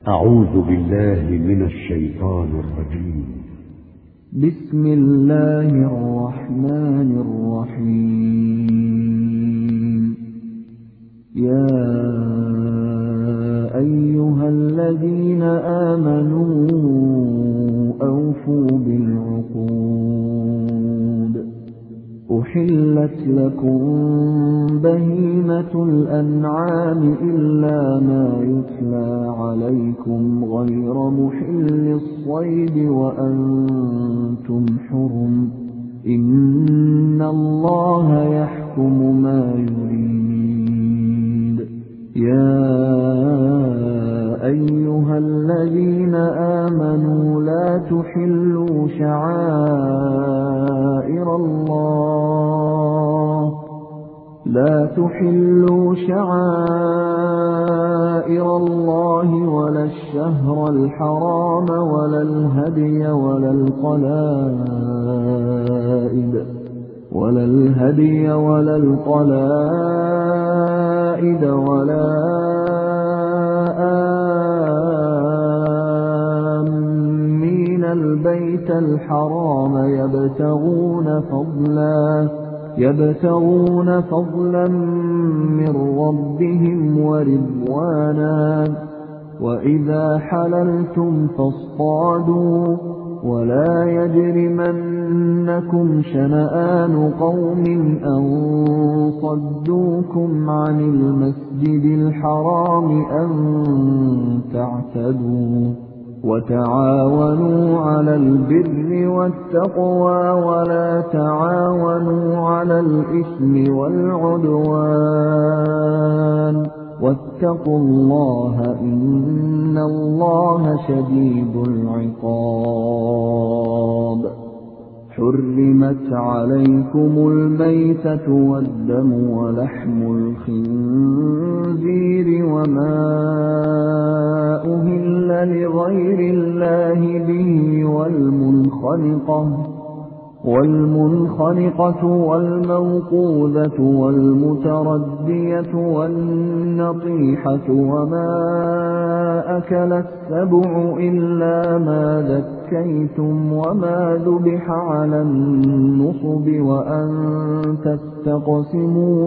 أعوذ بالله من الشيطان الرجيم. بسم الله الرحمن الرحيم. يا أيها الذين آمنوا أوفوا بالعقود. أحلت لكم بهيمة الأنعام إلا ما يتلى عليكم غير محل الصيد وأنتم حرم. إن الله يحكم ما يريد. يا أيها الذين آمنوا لا تحلوا شعائر الله ولا الشهر الحرام ولا الهدي ولا القلائد ولا آمين البيت الحرام يبتغون فضلا من ربهم ورضوانا. وإذا حللتم فاصطادوا ولا يجرمنكم شنآن قوم أن صدوكم عن المسجد الحرام أن تعتدوا. وتعاونوا على البر والتقوى ولا تعاونوا على الإثم والعدوان. واتقوا الله إن الله شديد العقاب. حرمت عليكم الميتة والدم ولحم الخنزير وما أهل لغير الله به والمنخنقة والموقوذة والمتردية والنطيحة وما أكل السبع إلا ما ذكيتم وما ذبح على النصب وأن تستقسموا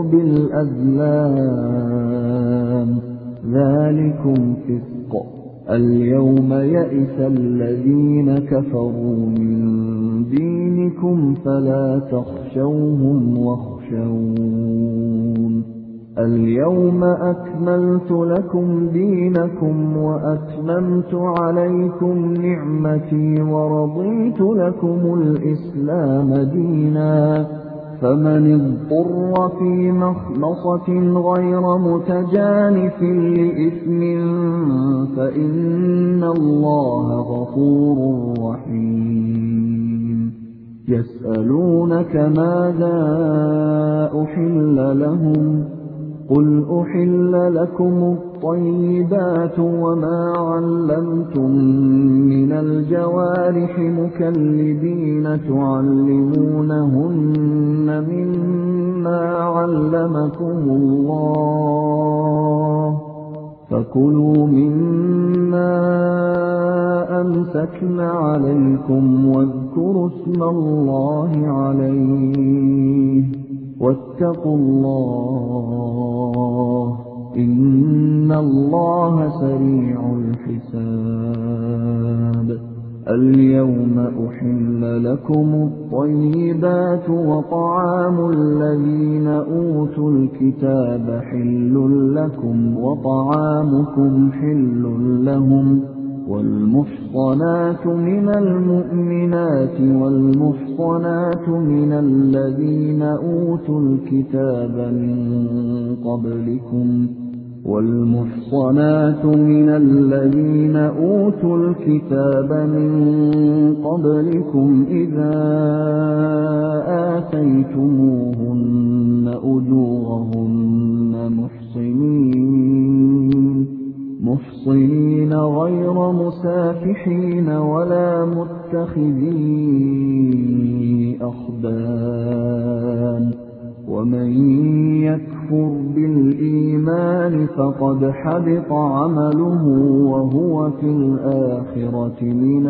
بالأزلام ذلكم فسق. اليوم يئس الذين كفروا من دينكم فلا تخشوهم واخشون. اليوم أكملت لكم دينكم وأتممت عليكم نعمتي ورضيت لكم الإسلام دينا. فمن اضطر في مخمصة غير متجانف لإثم فإن الله غفور رحيم. يسألونك ماذا أحل لهم قل أحل لكم الطيبات وما علمتم من الجوارح مكلبين تعلمونهن مما علمكم الله فكلوا مما أمسكن عليكم واذكروا اسم الله عليه واتقوا الله إن الله سريع الحساب. اليوم أحل لكم الطيبات وطعام الذين أوتوا الكتاب حل لكم وطعامكم حل لهم. والمحصنات من المؤمنات والمحصنات من الذين أوتوا الكتاب من قبلكم إذا آتيتموهن أجورهن محصنين غير مسافحين ولا متخذي أخدان. ومن يكفر بالإيمان فقد حبط عمله وهو في الآخرة من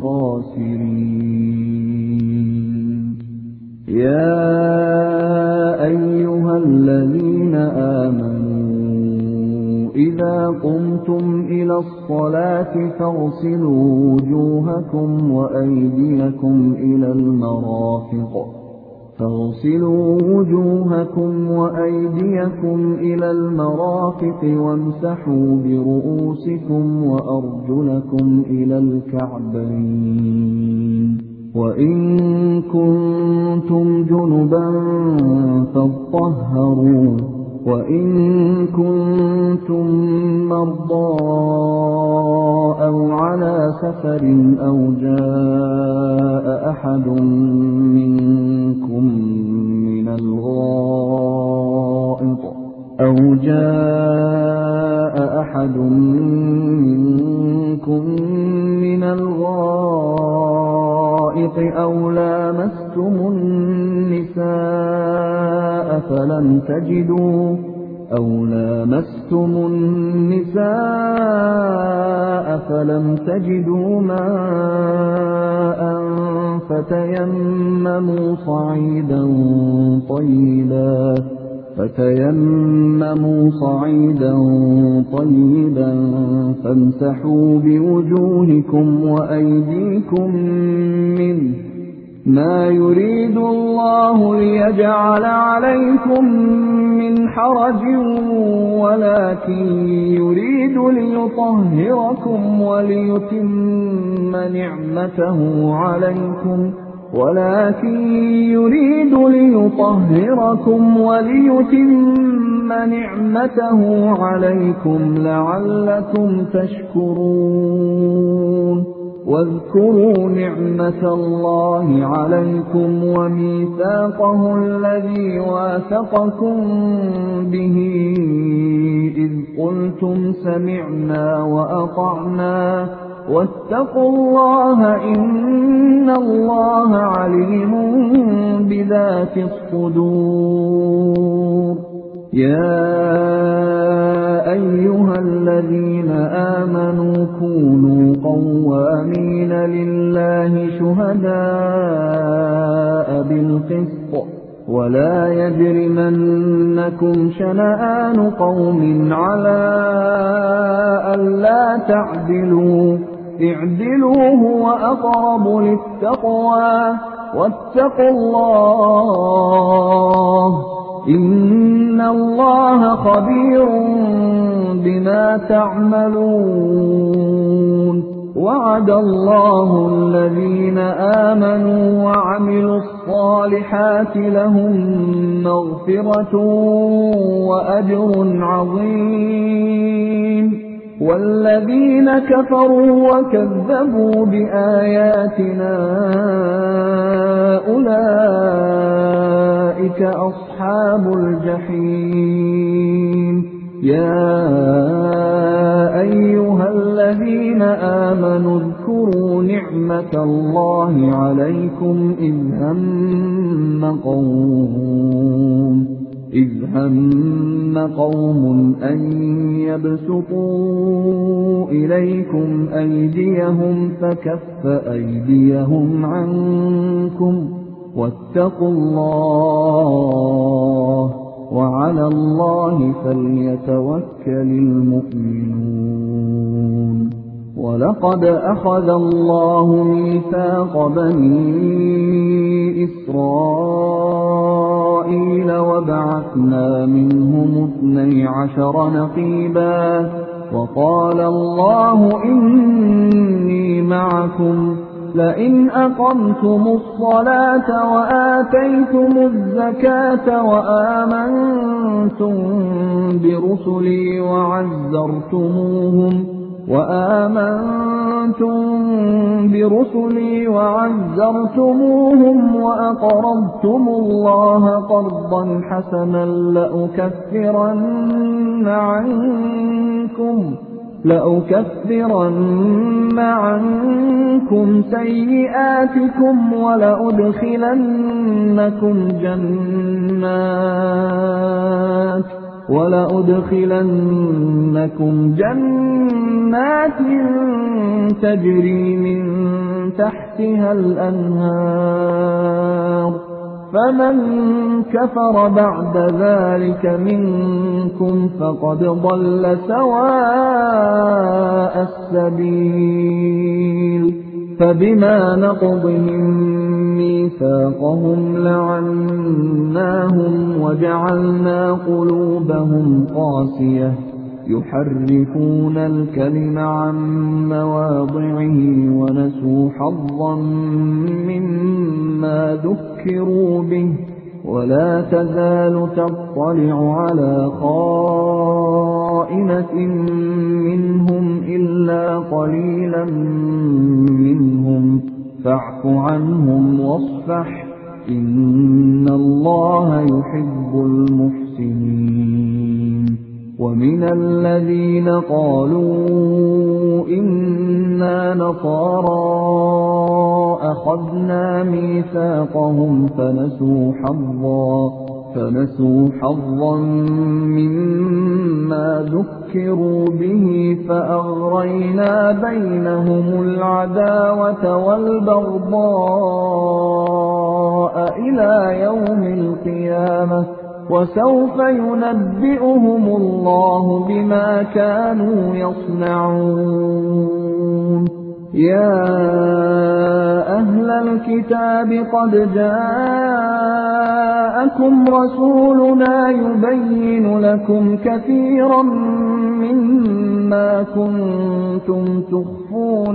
الخاسرين. يا أيها الذين آمنوا إذا قمتم إلى الصلاة فاغسلوا وجوهكم وأيديكم إلى المرافق وامسحوا برؤوسكم وأرجلكم إلى الكعبين، وإن كنتم جنبا فاطهروا، وإن كنتم مرضى أو على سفر أو جاء أحد منكم من الغائط أو لامستم النساء فلم تجدوا ماء فتيمموا صعيدا طيبا فامسحوا بوجوهكم وأيديكم منه، ما يريد الله ليجعل عليكم من حرج ولكن يريد ليطهركم وليتم نعمته عليكم لعلكم تشكرون. واذكروا نعمة الله عليكم وميثاقه الذي واثقكم به إذ قلتم سمعنا وأطعنا واتقوا الله إن الله عليم بذات الصدور. يا أيها الذين آمنوا كونوا قوامين لله شهداء بالقسط ولا يجرمنكم شنآن قوم على ألا تعدلوا، اعدلوا هو أقرب للتقوى واتقوا الله إن الله خبير بما تعملون. وعد الله الذين آمنوا وعملوا الصالحات لهم مغفرة وأجر عظيم، والذين كفروا وكذبوا بآياتنا أولئك أصحاب الجحيم. يا أيها الذين آمنوا اذكروا نعمة الله عليكم إذ هم قوم أن يبسطوا إليكم أيديهم فكف أيديهم عنكم واتقوا الله وعلى الله فليتوكل المؤمنون. ولقد أخذ الله ميثاق بني إسرائيل وبعثنا منهم 12 نقيبا وقال الله إني معكم لئن أقمتم الصلاة وآتيتم الزكاة وآمنتم برسلي وعزرتموهم وأقرضتم الله قرضا حسنا لأكفرن عنكم سيئاتكم ولأدخلنكم جنات تجري من تحتها الأنهار فمن كفر بعد ذلك منكم فقد ضل سواء السبيل فبما نقضهم ميثاقهم لعناهم وجعلنا قلوبهم قاسية يحرفون الكلم عن مواضعه ونسوا حظا مما ذكروا به ولا تزال تطلع على خائنة منهم إلا قليلا منهم فاعف عنهم واصفح إن الله يحب المحسنين ومن الذين قالوا إنا نصارى أخذنا ميثاقهم فنسوا حظا مما ذكروا به فأغرينا بينهم العداوة والبغضاء إلى يوم القيامة وسوف ينبئهم الله بما كانوا يصنعون يا أهل الكتاب قد جاءكم رسولنا يبين لكم كثيرا مما كنتم تخفون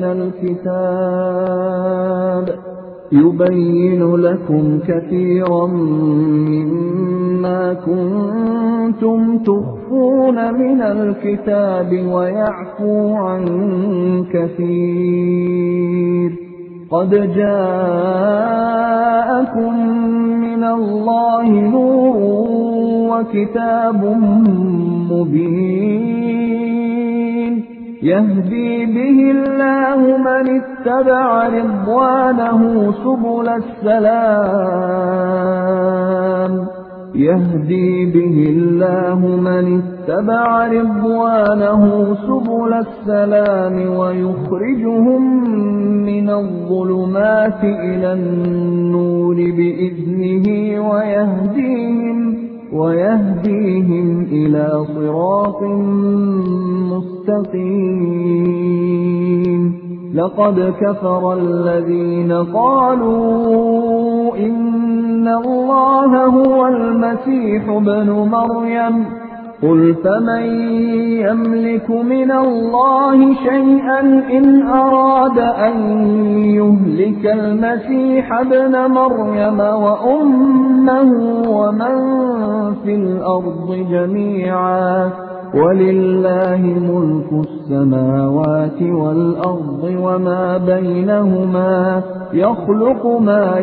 من الكتاب ويعفو عن كثير قد جاءكم من الله نور وكتاب مبين يهدي به الله من اتبع رضوانه سبل السلام ويخرجهم من الظلمات إلى النور بإذنه ويهديهم إلى صراط مستقيم لقد كفر الذين قالوا إن الله هو المسيح ابن مريم قل فمن يملك من الله شيئا إن أراد أن يهلك المسيح ابن مريم وأمه ومن في الأرض جميعا ولله ملك السماوات والأرض وما بينهما يخلق ما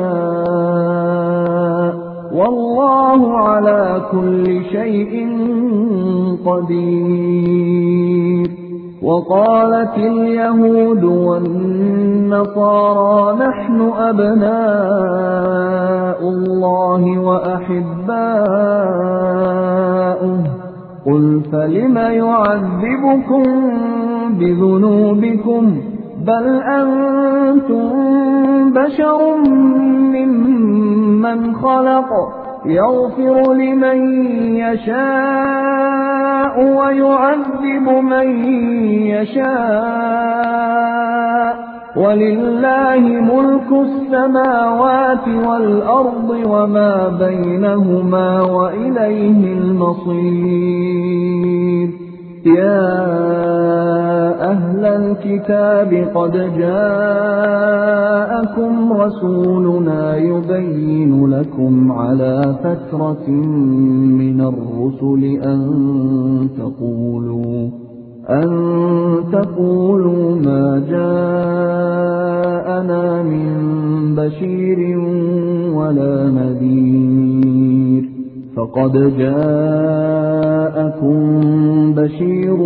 يشاء والله على كل شيء قدير وقالت اليهود والنصارى نحن أبناء الله وأحباؤه قل فلم يعذبكم بذنوبكم بل أنتم بشر ممن خلق يغفر لمن يشاء ويعذب من يشاء ولله ملك السماوات والأرض وما بينهما وإليه المصير يا أهل الكتاب قد جاءكم رسولنا يبين لكم على فترة من الرسل أن تقولوا ما جاءنا من بشير ولا نذير فقد جاءكم بشير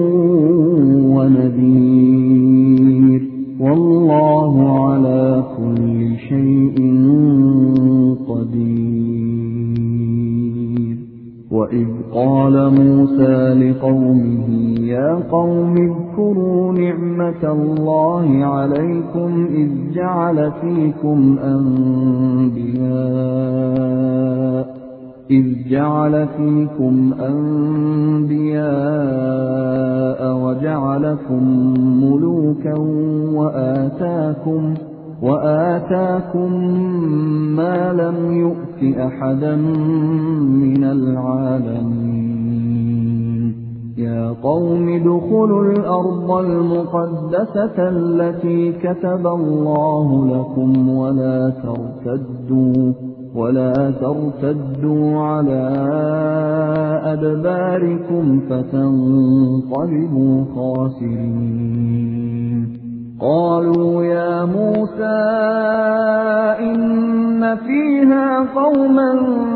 ونذير والله على كل شيء قدير. وإذ قال موسى لقومه يا قوم اذكروا نعمة الله عليكم إذ جعل فيكم أنبياء وجعلكم ملوكا وآتاكم ما لم يؤت أحدا من العالمين. يا قوم ادخلوا الأرض المقدسة التي كتب الله لكم ولا ترتدوا على أدباركم فتنقلبوا خاسرين. قالوا يا موسى إن فيها قوما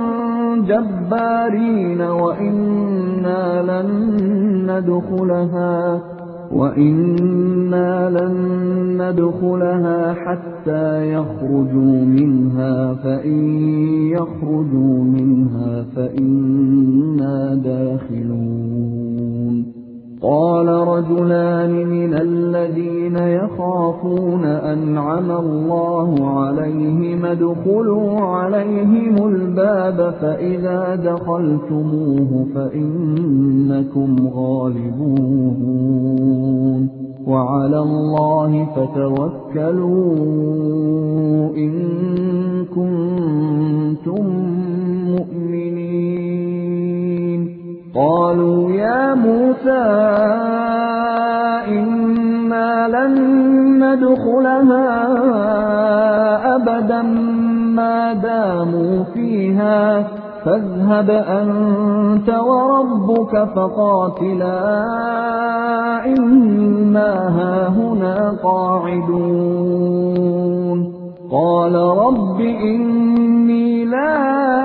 جبارين وإنا لن ندخلها حتى يخرجوا منها فإن يخرجوا منها فإنا داخلون. قال رجلان من الذين يخافون أنعم الله عليهم ادخلوا عليهم الباب فإذا دخلتموه فإنكم غالبون وعلى الله فتوكلوا إن كنتم مؤمنين. قالوا يا موسى إنا لن ندخلها أبدا ما داموا فيها فاذهب أنت وربك فقاتلا إنا هاهنا قاعدون. قال رب إني لا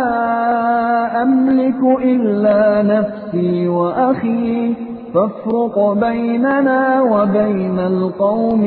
أملك إلا نفسي وأخي فافرق بيننا وبين القوم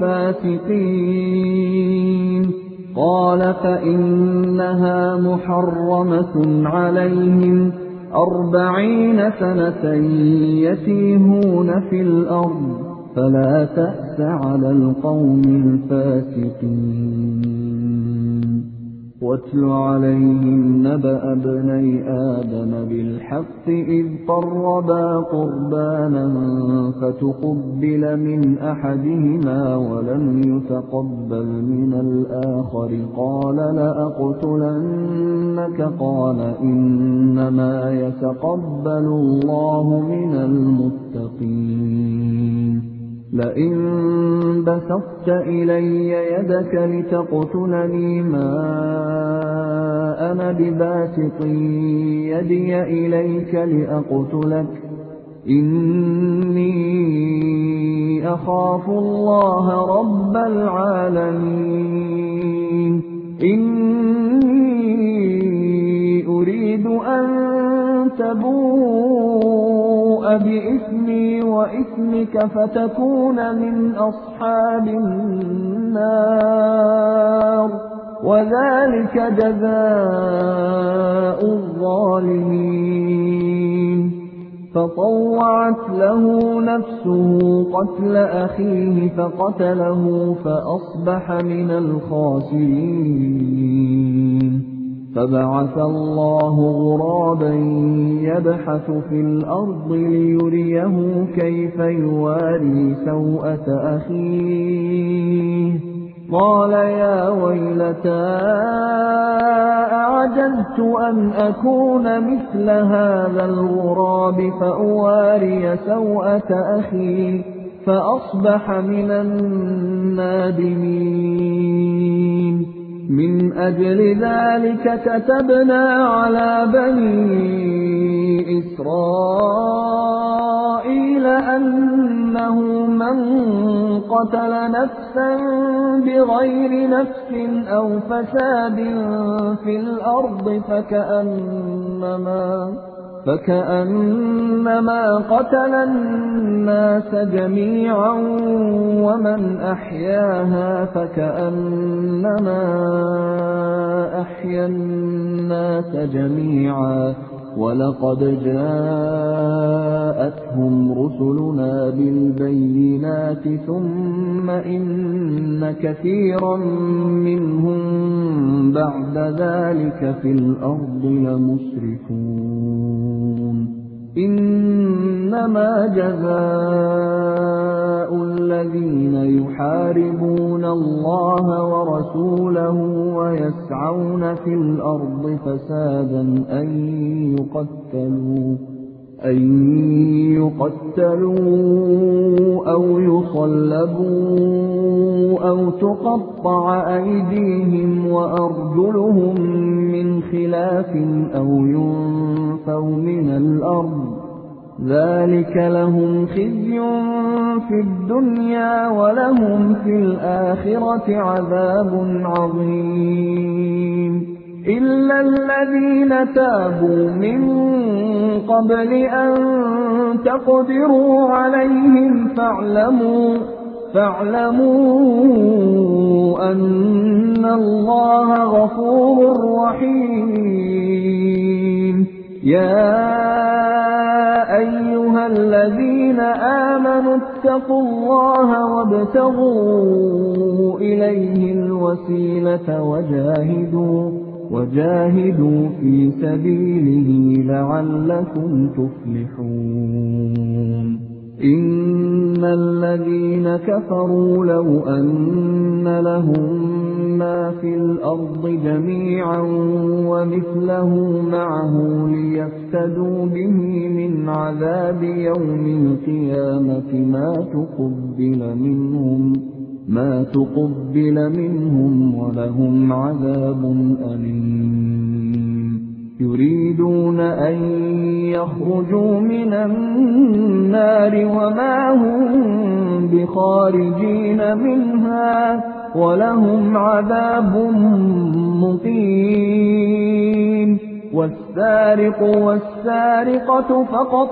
الفاسقين. قال فإنها محرمة عليهم 40 سنة يتيهون في الأرض فلا تأس على القوم الفاسقين. واتل عليهم نبأ ابني آدم بالحق إذ قربا قربانا فتقبل من أحدهما ولم يتقبل من الآخر قال لأقتلنك قال إنما يتقبل الله من المتقين. لئن بسطت إلي يدك لتقتلني ما أنا بباسط يدي إليك لأقتلك إني أخاف الله رب العالمين. إني أريد أن تبوء بإثمي وإثمك فتكون من أصحاب النار وذلك جزاء الظالمين. فطوعت له نفسه قتل أخيه فقتله فأصبح من الخاسرين. فبعث الله غرابا يبحث في الأرض ليريه كيف يواري سوءة أخيه قال يا ويلتى أعجزت أن أكون مثل هذا الغراب فأواري سوءة أخي فأصبح من النادمين. من أجل ذلك كتبنا على بني إسرائيل أنه من قتل نفسا بغير نفس أو فساد في الأرض فكأنما قتل الناس جميعا ومن أحياها فكأنما أحيا الناس جميعا ولقد جاءتهم رسلنا بالبينات ثم إن كثيرا منهم بعد ذلك في الأرض لمسرفون إنما جزاء الذين يحاربون الله ورسوله ويسعون في الأرض فسادا أن يقتلوا أو يصلبوا أو تقطع أيديهم وأرجلهم من خلاف أو ينفوا من الأرض ذلك لهم خزي في الدنيا ولهم في الآخرة عذاب عظيم إلا الذين تابوا من قبل أن تقدروا عليهم فاعلموا أن الله غفور رحيم يا أيها الذين آمنوا اتقوا الله وابتغوا إليه الوسيلة وجاهدوا في سبيله لعلكم تفلحون إن الذين كفروا لو أن لهم ما في الأرض جميعا ومثله معه ليفتدوا به من عذاب يوم القيامة ما تقبل منهم ولهم عذاب أليم يريدون أن يخرجوا من النار وما هم بخارجين منها ولهم عذاب مقيم والسارق والسارقة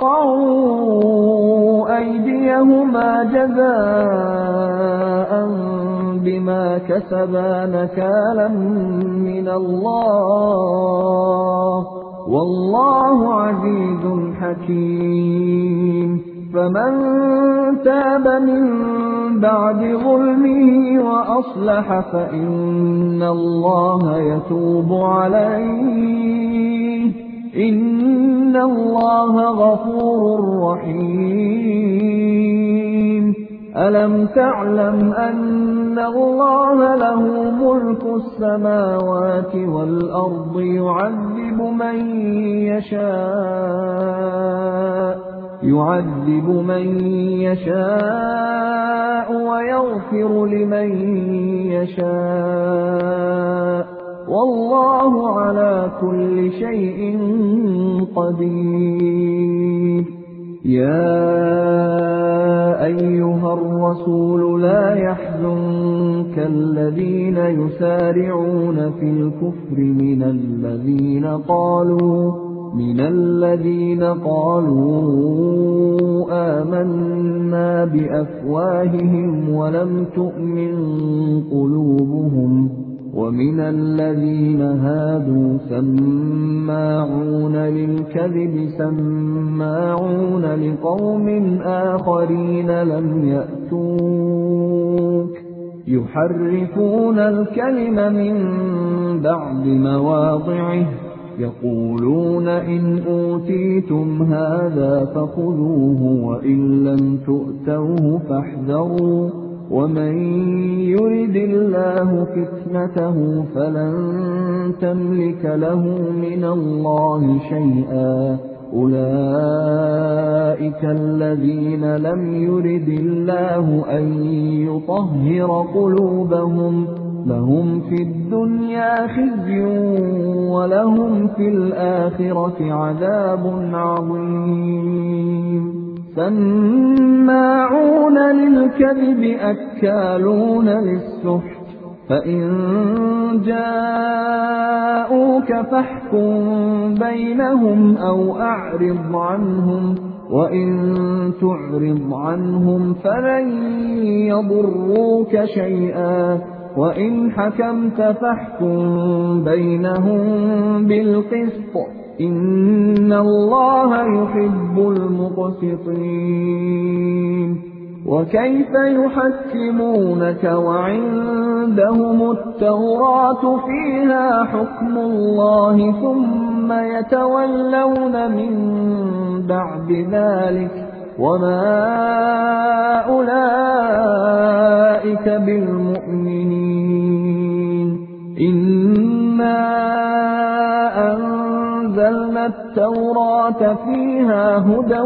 فاقطعوا أيديهما جزاء بما كسبا نكالا من الله والله عزيز حكيم فمن تاب من بعد ظلمه وأصلح فإن الله يتوب عليه إن الله غفور رحيم ألم تعلم أن الله له ملك السماوات والأرض يعذب من يشاء ويغفر لمن يشاء والله على كل شيء قدير يا أيها الرسول لا يحزنك الذين يسارعون في الكفر من الذين قالوا آمنا بأفواههم ولم تؤمن قلوبهم ومن الذين هادوا سماعون للكذب سماعون لقوم آخرين لم يأتوك يحرفون الكلم من بعد مواضعه يقولون إن أوتيتم هذا فخذوه وإن لم تؤتوه فاحذروا ومن يرد الله فتنته فلن تملك له من الله شيئا أولئك الذين لم يرد الله أن يطهر قلوبهم لهم في الدنيا خزي ولهم في الآخرة عذاب عظيم سماعون للكذب أكالون للسحت فإن جاءوك فاحكم بينهم أو أعرض عنهم وإن تعرض عنهم فلن يضروك شيئا وإن حكمت فاحكم بينهم بالقسط إن الله يحب المقسطين وكيف يحكمونك وعندهم التوراة فيها حكم الله ثم يتولون من بعد ذلك وما أولئك بالمؤمنين إنا أنزلنا التوراة فيها هدى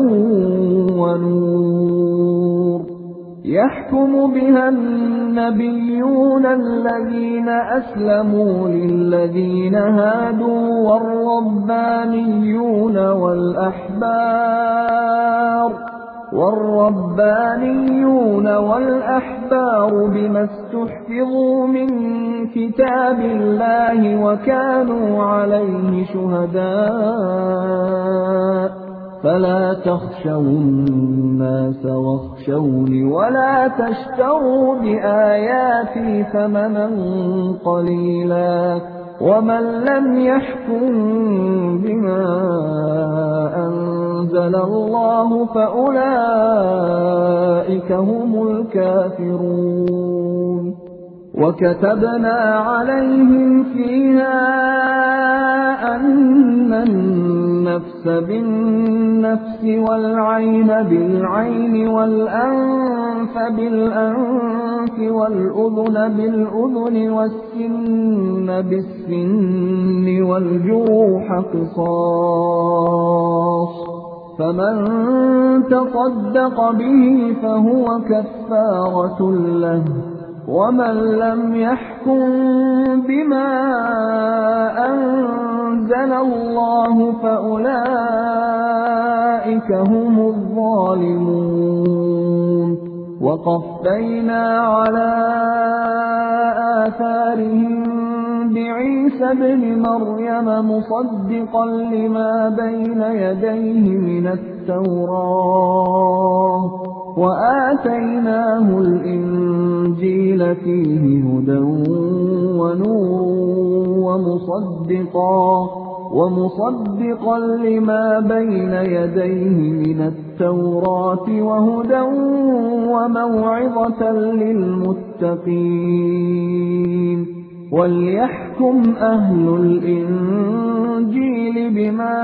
ونور يحكم بها النبيون الذين أسلموا للذين هادوا والربانيون والأحبار بما استحفظوا من كتاب الله وكانوا عليه شهداء فلا تخشوا الناس واخشوني ولا تشتروا بآياتي ثمنا قليلا ومن لم يحكم بما أنزل الله فأولئك هم الكافرون وكتبنا عليهم فيها أن النفس بالنفس والعين بالعين والأنف بالأنف والأذن بالأذن والسن بالسن والجروح قصاص فمن تصدق به فهو كفارة له ومن لم يحكم بما أنزل الله فأولئك هم الظالمون وقفينا على آثارهم بعيسى ابن مريم مصدقا لما بين يديه من التوراة وآتيناه الإنجيل فيه هدى ونور ومصدقا لما بين يديه من التوراة وهدى وموعظة للمتقين وليحكم أهل الإنجيل بما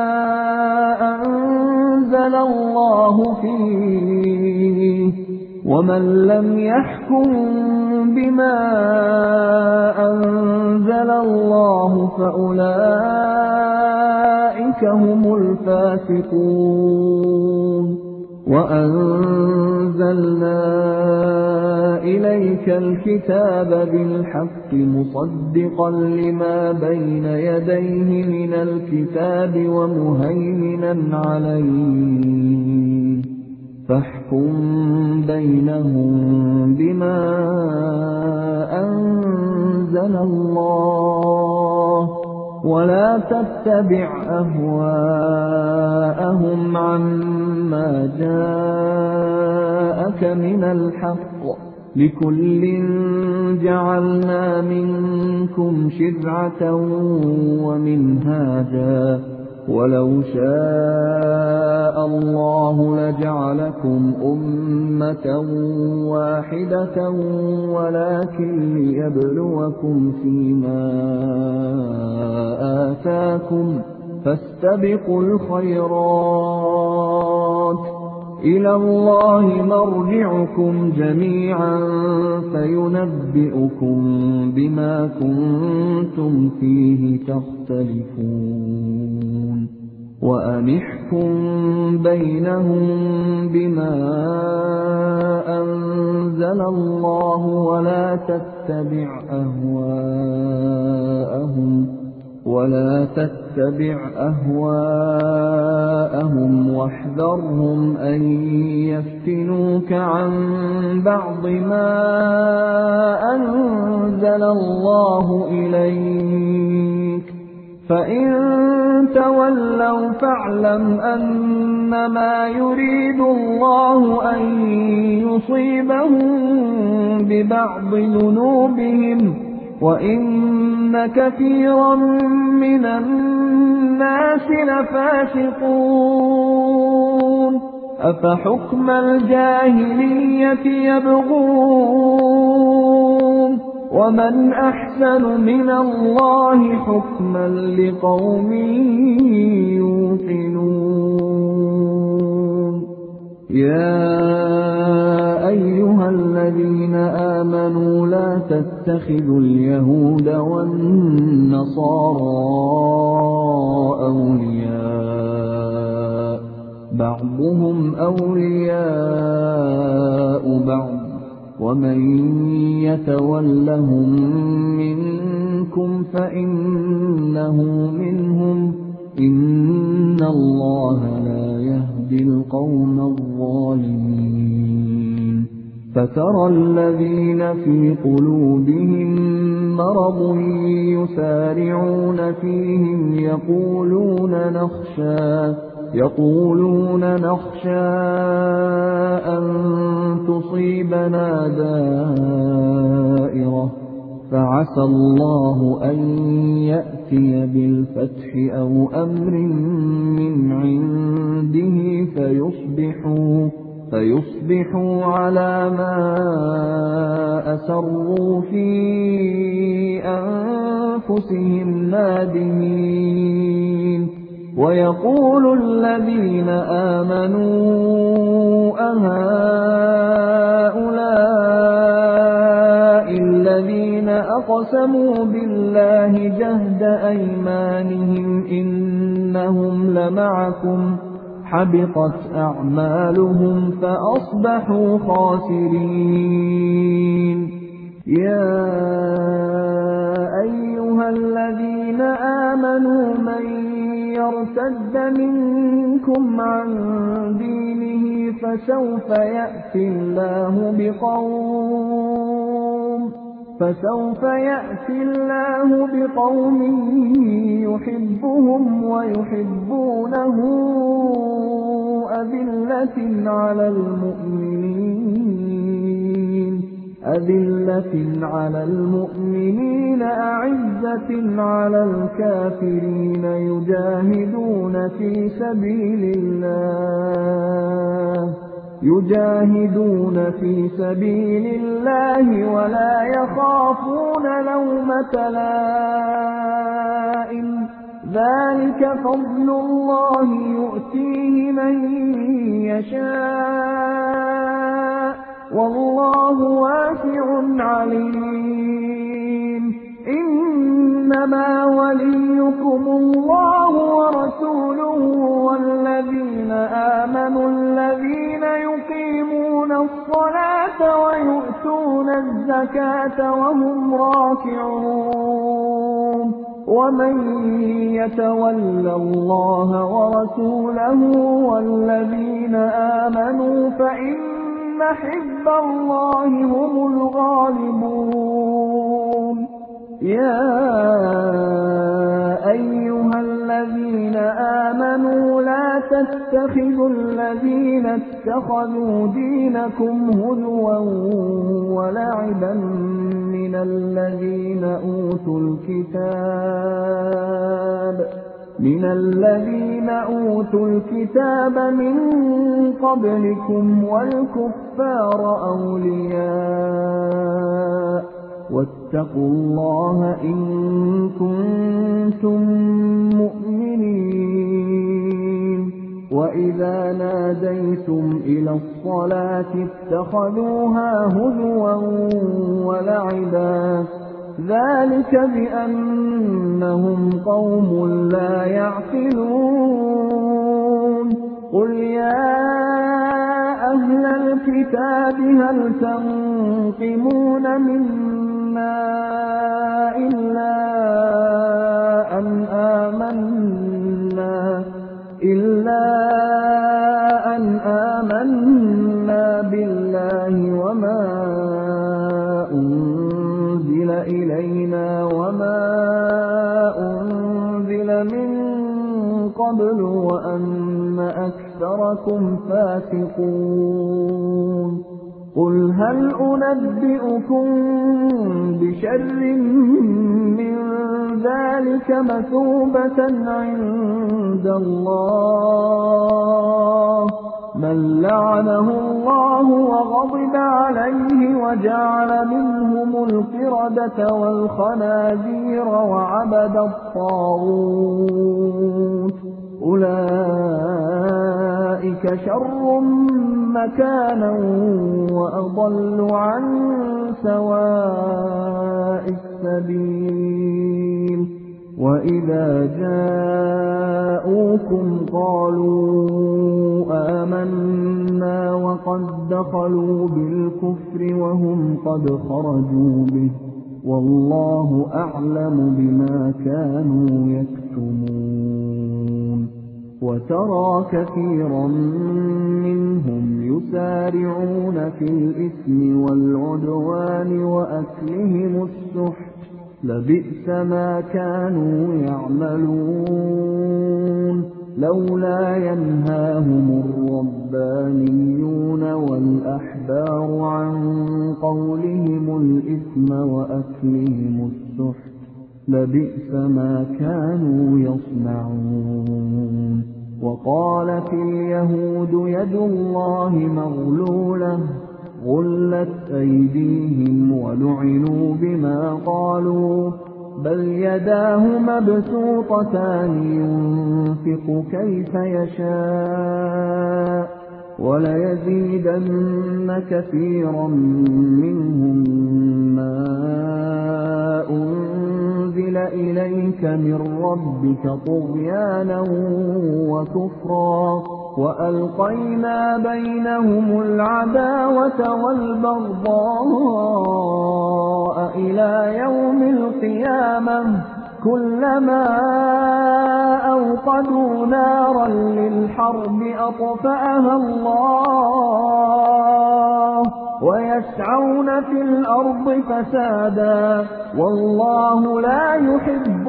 أنزل الله فيه ومن لم يحكم بما أنزل الله فأولئك هم الفاسقون وأنزلنا إليك الكتاب بالحق مصدقا لما بين يديه من الكتاب ومهيمنا عليه فاحكم بينهم بما أنزل الله ولا تتبع أهواءهم عما جاءك من الحق لكل جعلنا منكم شرعة ومنهاجا ولو شاء الله لجعلكم أمة واحدة ولكن ليبلوكم فيما آتاكم فاستبقوا الخيرات إلى الله مرجعكم جميعا فينبئكم بما كنتم فيه تختلفون وأنحكم بينهم بما أنزل أنزل الله ولا تتبع أهواءهم واحذرهم أن يفتنوك عن بعض ما أنزل الله إليك فإن تولوا فاعلم أنما يريد الله أن يصيبهم ببعض ذنوبهم وإن كثيرا من الناس لفاسقون أفحكم الجاهلية يبغون ومن أحسن من الله حكما لقوم يوقنون يا أيها الذين آمنوا لا تتخذوا اليهود والنصارى أولياء بعضهم أولياء بعض ومن يتولهم منكم فإنه منهم إن الله لا يهدي القوم الظالمين فترى الذين في قلوبهم مرض يسارعون فيهم يقولون نخشى أن تصيبنا دائرة فعسى الله أن يأتي بالفتح أو أمر من عنده فيصبحوا على ما أسروا في أنفسهم نادمين ويقول الذين آمنوا أهؤلاء الذين أقسموا بالله جهد أيمانهم إنهم لمعكم حبطت أعمالهم فأصبحوا خاسرين يا أيها الذين آمنوا من يرتد منكم عن دينه فسوف يأتي الله بقوم يحبهم ويحبونه أذلة على المؤمنين أعزة على الكافرين يجاهدون في سبيل الله ولا يخافون لومة لائم ذلك فضل الله يؤتيه من يشاء والله واسع عليم إنما وليكم الله ورسوله والذين آمنوا الذين يقيمون الصلاة ويؤتون الزكاة وهم راكعون ومن يتول الله ورسوله والذين آمنوا فإن حزب الله هم الغالبون يا أيها الذين آمنوا لا تتخذوا الذين اتخذوا دينكم هزوا ولعبا من الذين أوتوا الكتاب من قبلكم والكفار أولياء واتقوا الله إن كنتم مؤمنين وإذا ناديتم إلى الصلاة اتخذوها هزوا ولعبا ذلك بأنهم قوم لا يعقلون قل يا أهل الكتاب هل تنقمون منا إلا أن آمنا بالله وما أنزل إلينا وما أنزل من قبل وأن أكثركم فاسقون قل هل أنبئكم بشر من ذلك مثوبة عند الله من لعنه الله وغضب عليه وجعل منهم القردة والخنازير وعبد الطاغوت أولئك شر مكانا وأضل عن سواء السبيل وإذا جاءوكم قالوا آمنا وقد دخلوا بالكفر وهم قد خرجوا به والله أعلم بما كانوا يكتمون وترى كثيرا منهم يسارعون في الإثم والعدوان وأكلهم السحت لبئس ما كانوا يعملون لولا ينهاهم الربانيون والأحبار عن قولهم الإثم وأكلهم السحت لبئس ما كانوا يصنعون وقالت اليهود يد الله مغلولة غلت أيديهم ولعنوا بما قالوا بل يداه مبسوطتان ينفق كيف يشاء وليزيدن كثيرا منهم ما أنزل إليك من ربك طغيانا وكفرا وألقينا بينهم العداوة والبغضاء إلى يوم القيامة كلما أوقدوا نارا للحرب أطفأها الله ويسعون في الأرض فسادا والله لا يحب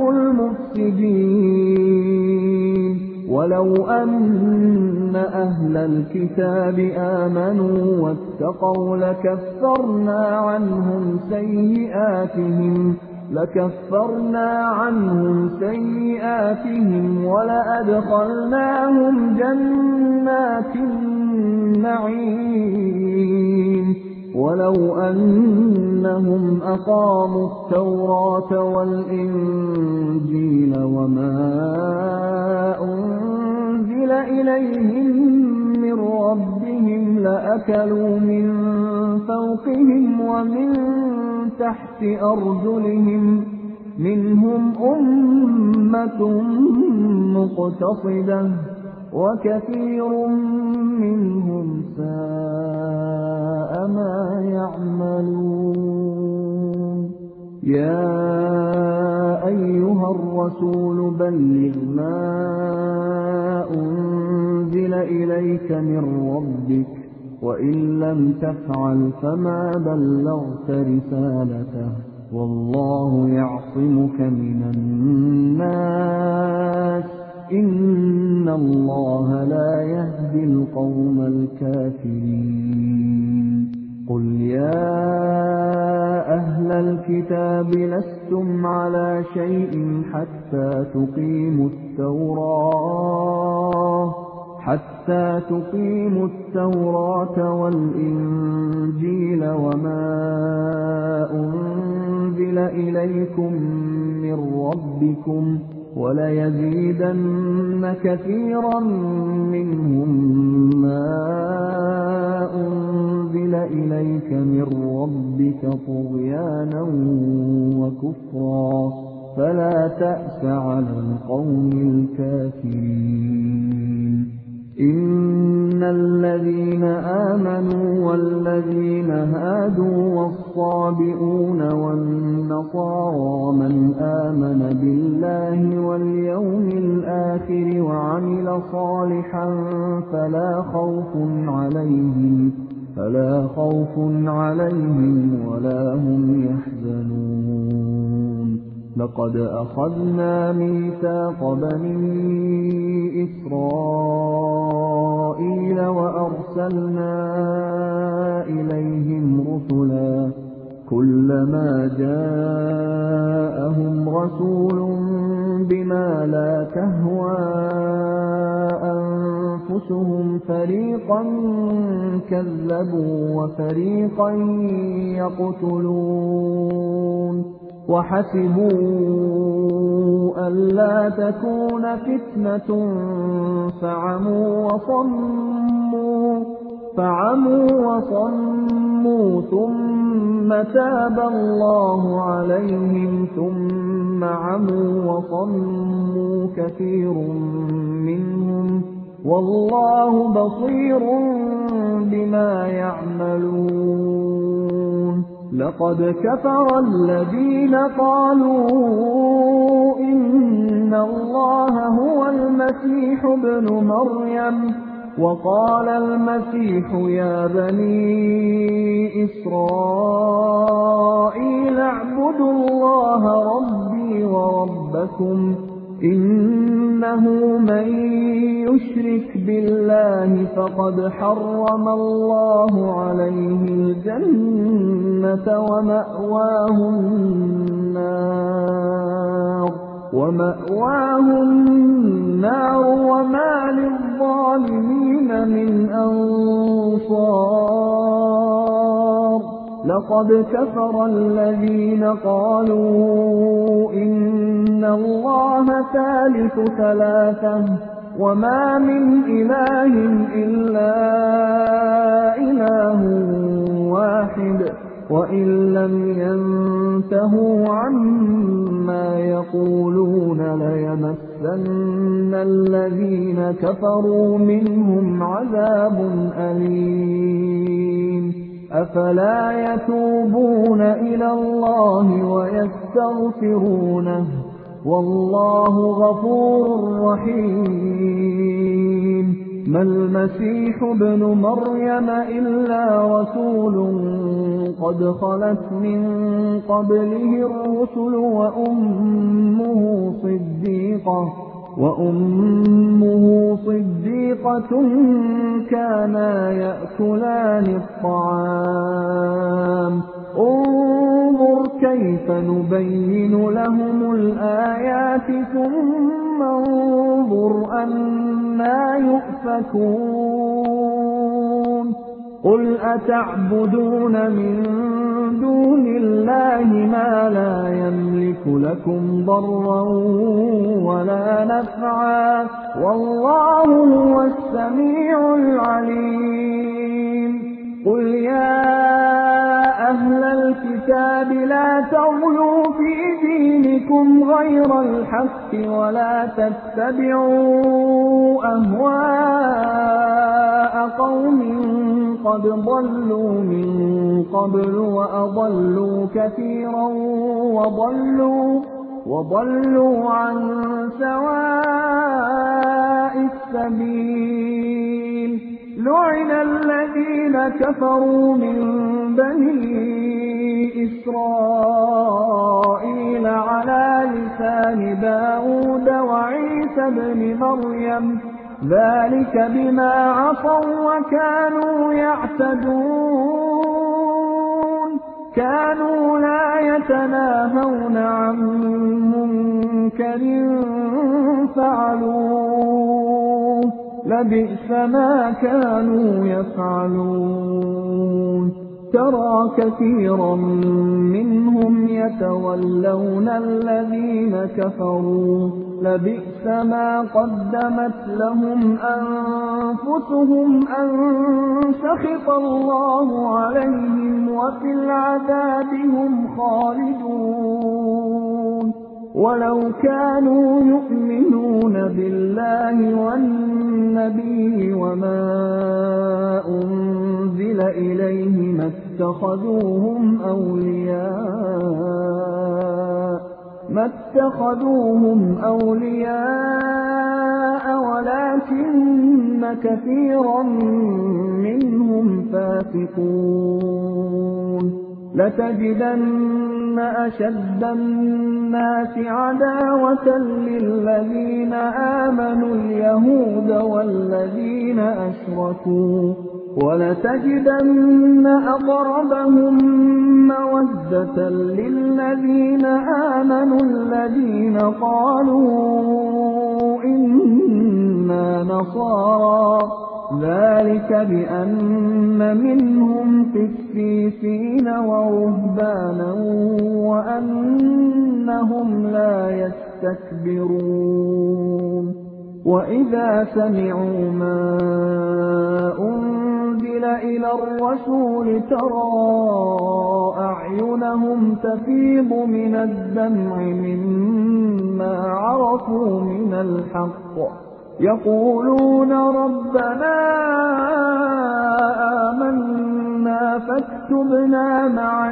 المفسدين ولو أن أهل الكتاب آمنوا واتقوا لكفرنا عنهم سيئاتهم ولأدخلناهم جنات النعيم ولو أنهم أقاموا التوراة والإنجيل وما أنزل إليهم من ربهم لأكلوا من فوقهم ومن تحت أرجلهم منهم أمة مقتصدة وكثير منهم ساء ما يعملون يا أيها الرسول بلغ ما أنزل إليك من ربك وإن لم تفعل فما بلغت رسالته والله يعصمك من الناس إن الله لا يهدي القوم الكافرين قل يا أهل الكتاب لستم على شيء حتى تقيموا التوراة والإنجيل وما أنزل إليكم من ربكم وليزيدن كثيرا منهم ما أنزل إليك من ربك طغيانا وكفرا فلا تأس على القوم الكافرين إن إن الذين آمنوا والذين هادوا والصابئون والنصارى من آمن بالله واليوم الآخر وعمل صالحا فلا خوف عليهم ولا هم يحزنون لقد أخذنا ميثاق بني إسرائيل وأرسلنا إليهم رسلا كلما جاءهم رسول بما لا تهوى أنفسهم فريقا كذبوا وفريقا يقتلون وحسبوا ألا تكون فتنة فعموا وصموا ثم تاب الله عليهم ثم عموا وصموا كثير منهم والله بصير بما يعملون لقد كفر الذين قالوا إن الله هو المسيح ابن مريم وقال المسيح يا بني إسرائيل اعبدوا الله ربي وربكم إنه من يشرك بالله فقد حرم الله عليه الجنة ومأواه النار وما للظالمين من أنصار لقد كفر الذين قالوا إن الله ثالث ثلاثة وما من إله إلا إله واحد وإن لم ينتهوا عما يقولون ليمسن الذين كفروا منهم عذاب أليم أفلا يتوبون إلى الله ويستغفرونه والله غفور رحيم ما المسيح ابن مريم إلا رسول قد خلت من قبله الرسل وأمه صديقة كانا يأكلان الطعام انظر كيف نبين لهم الآيات ثم انظر أنى يؤفكون قل أتعبدون من دون الله ما لا يملك لكم ضرا ولا نفعا والله هو السميع العليم قل يا أهل الكتاب لا تغلوا في دينكم غير الحق ولا تتبعوا أهواء قوم قد ضلوا من قبل وأضلوا كثيرا وضلوا عن سواء السبيل لعن الذين كفروا من بني إسرائيل على لسان داود وعيسى بن مريم ذلك بما عصوا وكانوا يعتدون كانوا لا يتناهون عن منكر فعلوه لبئس ما كانوا يفعلون ترى كثيرا منهم يتولون الذين كفروا لبئس ما قدمت لهم أنفسهم أن سخط الله عليهم وفي العذاب هم خالدون ولو كانوا يؤمنون بالله والنبي وما أنزل إليه ما اتخذوهم أولياء ولكن كثيرا منهم فاسقون لتجدن أشد الناس عداوة للذين آمنوا اليهود والذين أشركوا ولتجدن أقربهم مودة للذين آمنوا الذين قالوا إنا نصارى ذلك بأن منهم قسيسين ورهبانا وأنهم لا يستكبرون وإذا سمعوا ما أنزل إلى الرسول ترى أعينهم تفيض من الدمع مما عرفوا من الحق يقولون ربنا آمنا فاكتبنا مع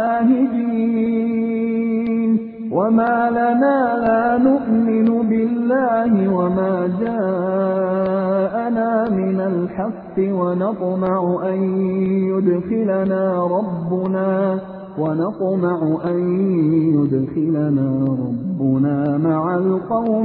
الشاهدين وما لنا لا نؤمن بالله وما جاءنا من الحق ونطمع أن يدخلنا ربنا مع القوم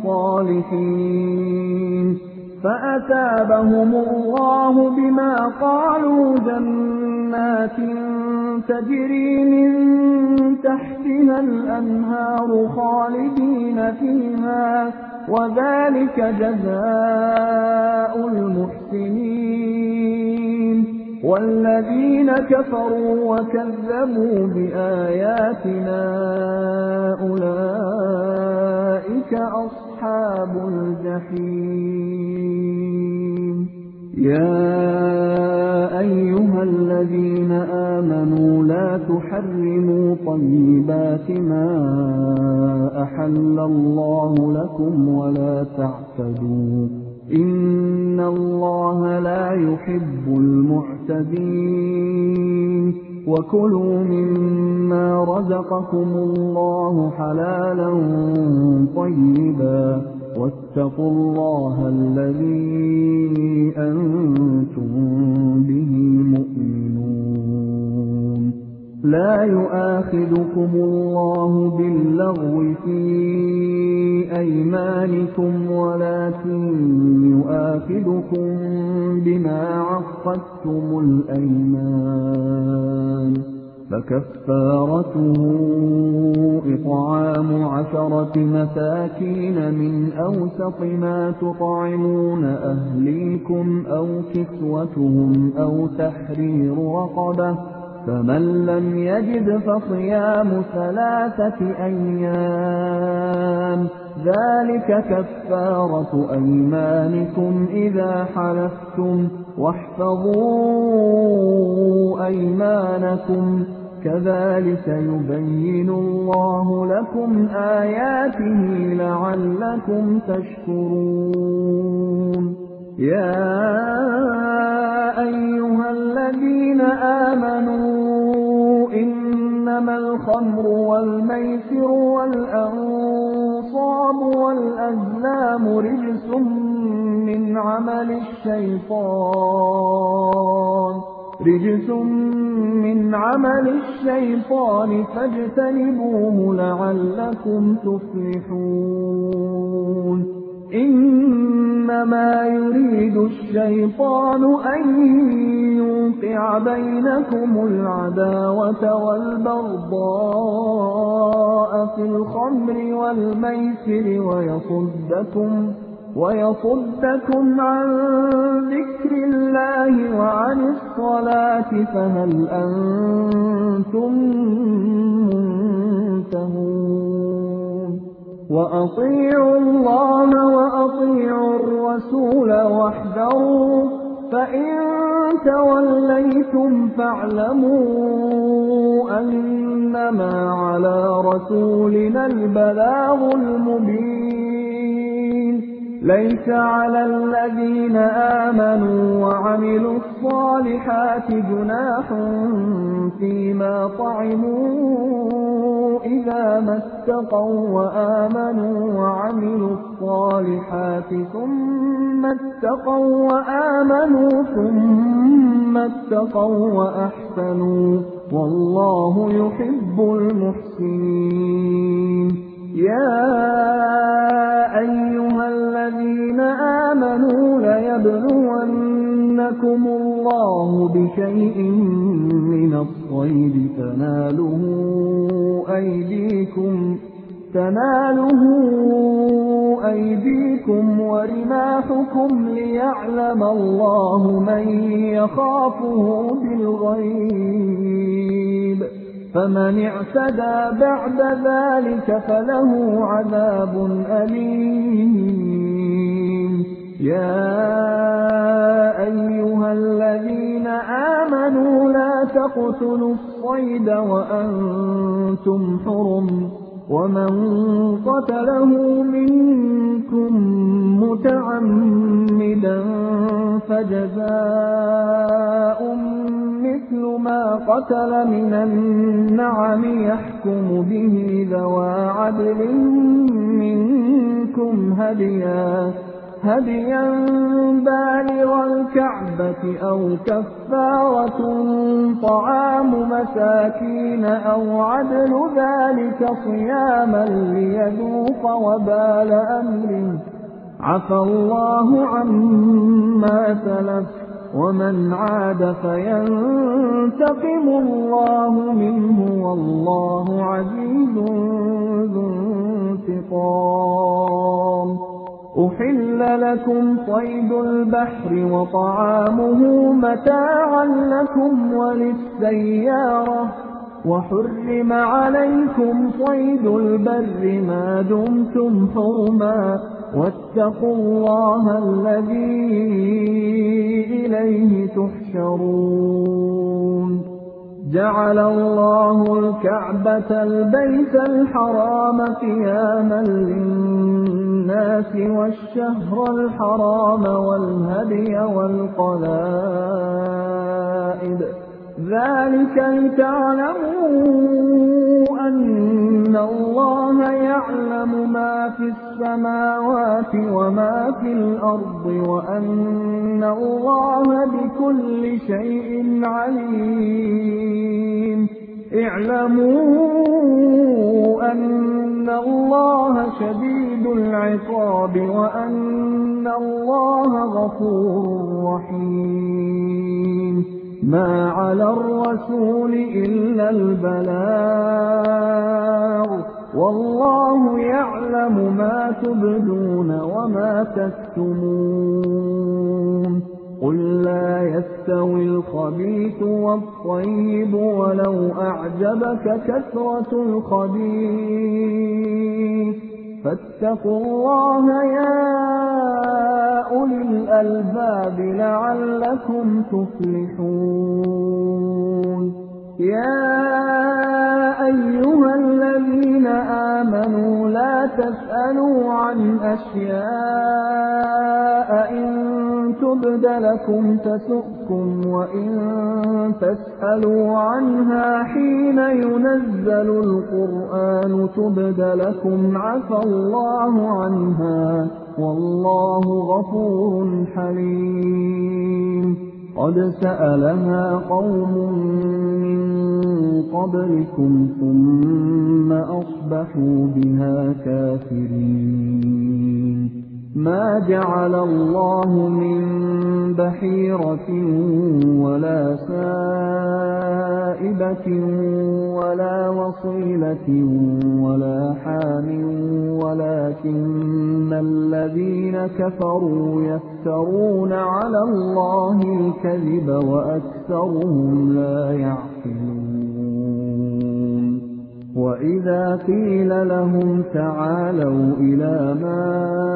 الصالحين فأثابهم الله بما قالوا جنات تجري من تحتها الأنهار خالدين فيها وذلك جزاء المحسنين والذين كفروا وكذبوا بآياتنا أولئك أصحاب الجحيم يا أيها الذين آمنوا لا تحرموا طيبات ما أحل الله لكم ولا تعتدوا إن الله لا يحب المعتدين وكلوا مما رزقكم الله حلالا طيبا واتقوا الله الذي أنتم به مؤمنون لا يؤاخذكم الله باللغو في أيمانكم ولكن يؤاخذكم بما عقدتم الأيمان فكفارته إطعام 10 مساكين من أوسط ما تطعمون أهليكم أو كسوتهم أو تحرير رقبة فمن لم يجد فصيام 3 أيام ذلك كفارة أيمانكم إذا حلفتم واحفظوا أيمانكم كذلك يبين الله لكم آياته لعلكم تشكرون يا أيها الذين آمنوا إنما الخمر والميسر والأنصاب والأزلام رجس من عمل الشيطان فاجتنبوه لعلكم تفلحون إنما يريد الشيطان أن يوقع بينكم العداوة والبغضاء في الخمر والميسر ويصدكم عن ذكر الله وعن الصلاة فهل أنتم منتهون وأطيعوا الله وأطيعوا الرسول واحذروا فإن توليتم فاعلموا أنما على رسولنا البلاغ المبين ليس على الذين آمنوا وعملوا الصالحات جناح فيما طعموا إذا ما اتقوا وآمنوا وعملوا الصالحات ثم اتقوا وأحسنوا والله يحب المحسنين. يا أيها الذين آمنوا ليبلونكم الله بشيء من الصيد تناله أيديكم ورماحكم ليعلم الله من يخافه بالغيب فمن اعتدى بعد ذلك فله عذاب أليم. يا أيها الذين آمنوا لا تقتلوا الصيد وأنتم حرم ومن قتله منكم متعمدا فجزاء مثل ما قتل من النعم يحكم به ذوى عدل منكم هديا بالغ الكعبة أو كفارة طعام مساكين أو عدل ذلك صياما ليذوق وبال أمره عفى الله عما سلف ومن عاد فينتقم الله منه والله عزيز ذو انتقام. أحل لكم صيد البحر وطعامه متاعا لكم وللسيارة وحرم عليكم صيد البر ما دمتم حرما واتقوا الله الذي إليه تحشرون. جعل الله الكعبة البيت الحرام قياما للناس والشهر الحرام والهدي والقلائد ذلك لتعلموا أن الله يعلم ما في السماوات وما في الأرض وأن الله بكل شيء عليم. اعلموا أن الله شديد العقاب وأن الله غفور رحيم. ما على الرسول إلا البلاغ والله يعلم ما تبدون وما تكتمون. قل لا يستوي الخبيث والطيب ولو أعجبك كثرة الخبيث فاتقوا الله يا أولي الألباب لعلكم تفلحون. يا أيها الذين آمنوا لا تسألوا عن أشياء إن تبد لكم تسؤكم وإن تسألوا عنها حين ينزل القرآن تبد لكم عفى الله عنها والله غفور حليم. قد سألها قوم من قبلكم ثم أصبحوا بها كافرين. ما جعل الله من بحيرة ولا سائبة ولا وصيلة ولا حام ولكن الذين كفروا يفترون على الله الكذب وأكثرهم لا يعقلون. وإذا قيل لهم تعالوا إلى ما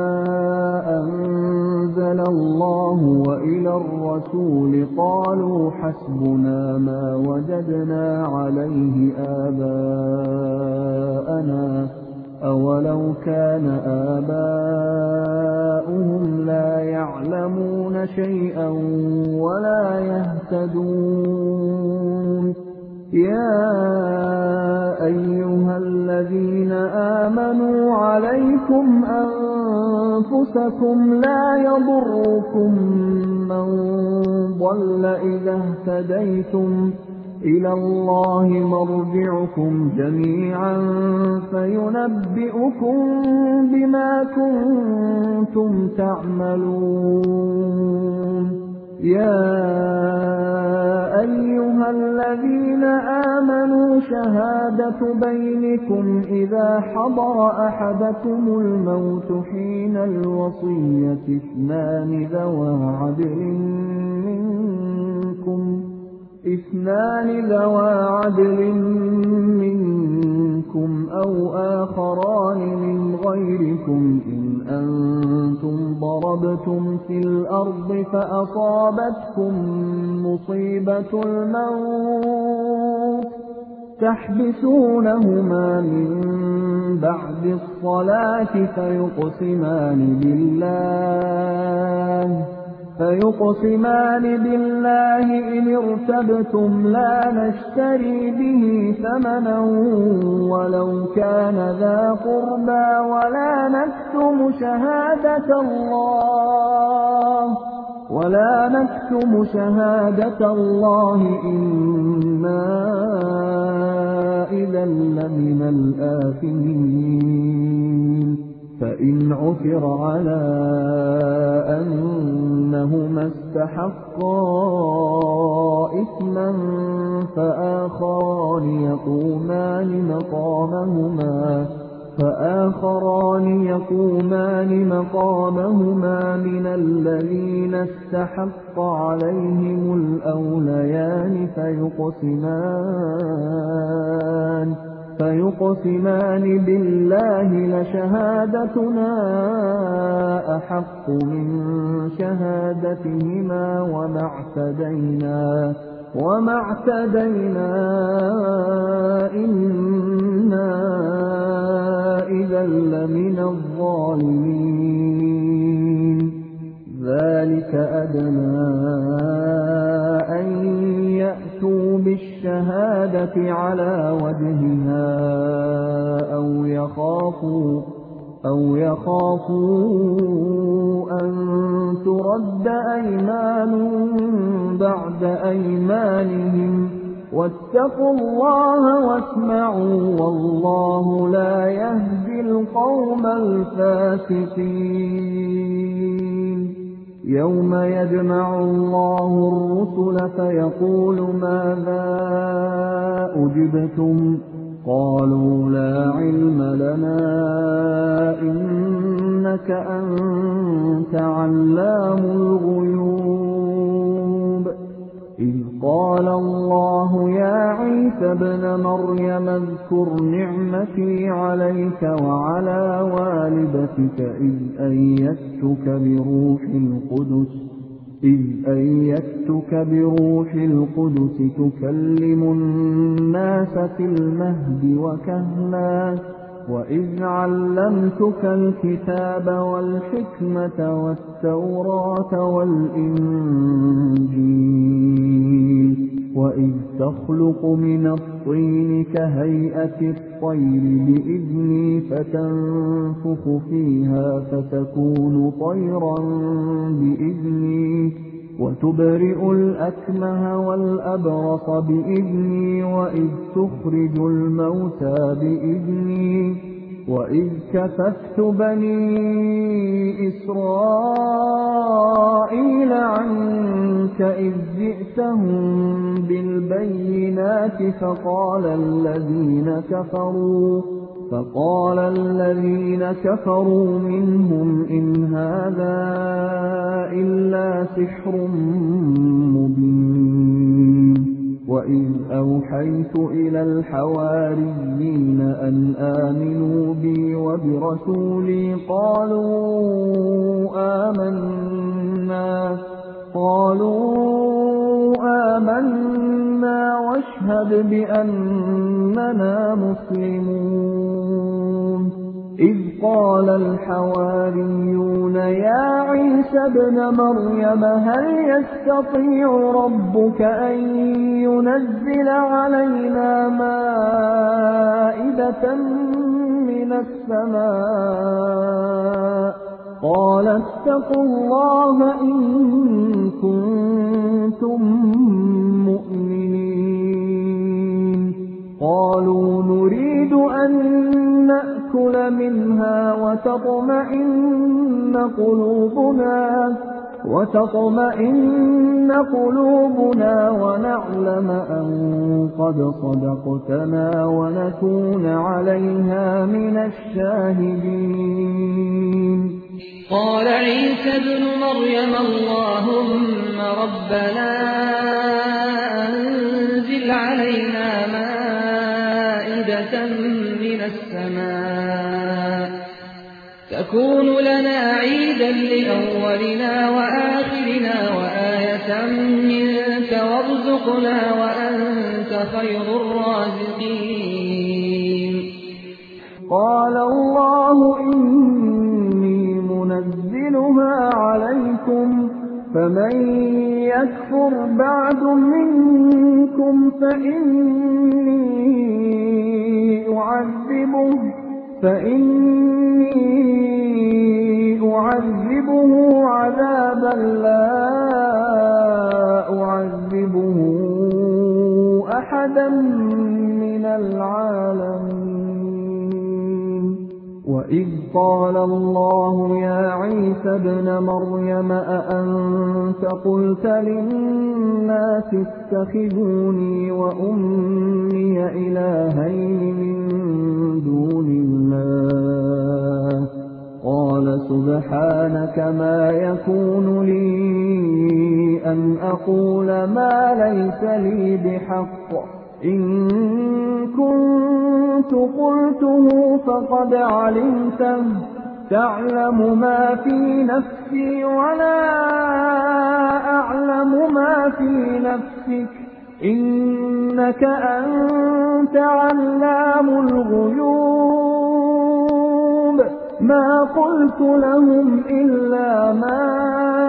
أنزل الله وإلى الرسول قالوا حسبنا ما وجدنا عليه آباءنا أولو كان آباؤهم لا يعلمون شيئا ولا يهتدون يا أيها الذين آمنوا عليكم أنفسكم لا يضركم من ضل إذا اهتديتم إلى الله مرجعكم جميعا فينبئكم بما كنتم تعملون يا أيها الذين آمنوا شهادة بينكم إذا حضر أحدكم الموت حين الوصية اثنان ذوى عدل منكم أو آخران من غيركم إن أنتم ضربتم في الأرض فأصابتكم مصيبة الموت تحبسونهما من بعد الصلاة فيقسمان بالله إن ارتبتم لا نشتري به ثمنا ولو كان ذا قربى ولا نكتم شهادة الله إنا إذا لمن الآثمين فإن عثر على أنهما استحقا إثما فآخران يقومان مقامهما من الذين استحق عليهم الأوليان فيقسمان بالله لشهادتنا أحق من شهادتهما وما اعتدينا إنا إذا لمن الظالمين ذلك أدنى أن يأتوا بالشهادة على وجهها أو يخافوا أن ترد أيمان بعد أيمانهم واتقوا الله واسمعوا والله لا يهدي القوم الفاسقين يوم يجمع الله الرسل فيقول ماذا أجبتم قالوا لا علم لنا إنك أنت علام الغيوب إذ قال الله يا عيسى ابن مريم اذكر نعمتي عليك وعلى والدتك إذ أيدتك بروح القدس تكلم الناس في المهد وكهلا وإذ علمتك الكتاب والحكمة والتوراة والإنجيل وإذ تخلق من الطين كهيئة الطير بإذني فتنفخ فيها فتكون طيرا بإذني وتبرئ الأكمه والأبرص بإذني وإذ تخرج الموتى بإذني وإذ كففت بني إسرائيل عنك إذ جئتهم بالبينات فقال الذين كفروا منهم إن هذا إلا سحر مبين وإذ أوحيت إلى الحواريين أن آمنوا بي وبرسولي قالوا آمنا واشهد بأننا مسلمون إذ قال الحواريون يا عيسى ابن مريم هل يستطيع ربك أن ينزل علينا مائدة من السماء قال اتقوا الله إن كنتم مؤمنين قالوا نريد أن نأكل منها وتطمئن قلوبنا ونعلم أن قد صدقتنا ونكون عليها من الشاهدين قال عيسى ابن مريم اللهم ربنا أنزل علينا مائدة من السماء تكون لنا عيدا لأولنا وآخرنا وآية منك وارزقنا وأنت خير الرازقين قال الله إني منزلها عليكم فمن يكفر بعد منكم فإني أعذبه عذابا لا أعذبه أحدا من العالمين وإذ قال الله يا عيسى ابن مريم أأنت قلت للناس اتخذوني وأمي إلهين من دون الله قال سبحانك ما يكون لي أن أقول ما ليس لي بحق إن كنت قلته فقد علمته تعلم ما في نفسي ولا أعلم ما في نفسك إنك أنت علام الغيوب ما قلت لهم إلا ما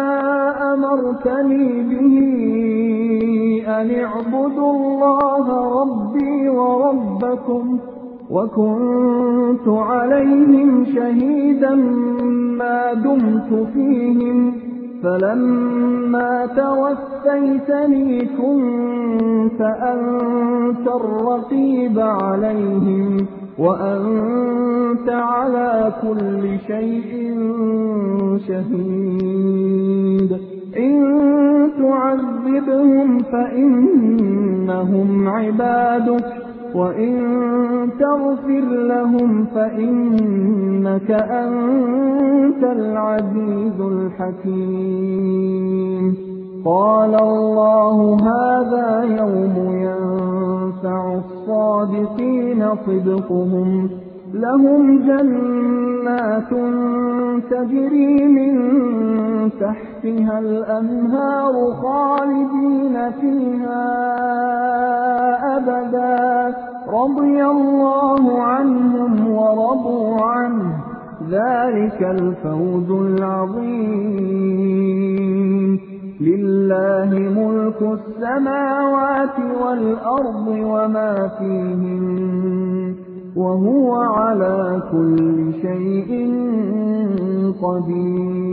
أمرتني به أن اعبدوا الله ربي وربكم وكنت عليهم شهيدا ما دمت فيهم فلما توفيتني كنت أنت الرقيب عليهم وأنت على كل شيء شهيد إن تعذبهم فإنهم عبادك وإن تغفر لهم فإنك أنت العزيز الحكيم قال الله هذا يوم ينفع الصادقين صدقهم لهم جنات تجري من تحتها الأنهار خالدين فيها أبدا رضي الله عنهم ورضوا عنه ذلك الفوز العظيم لله ملك السماوات والأرض وما فيهن وهو على كل شيء قدير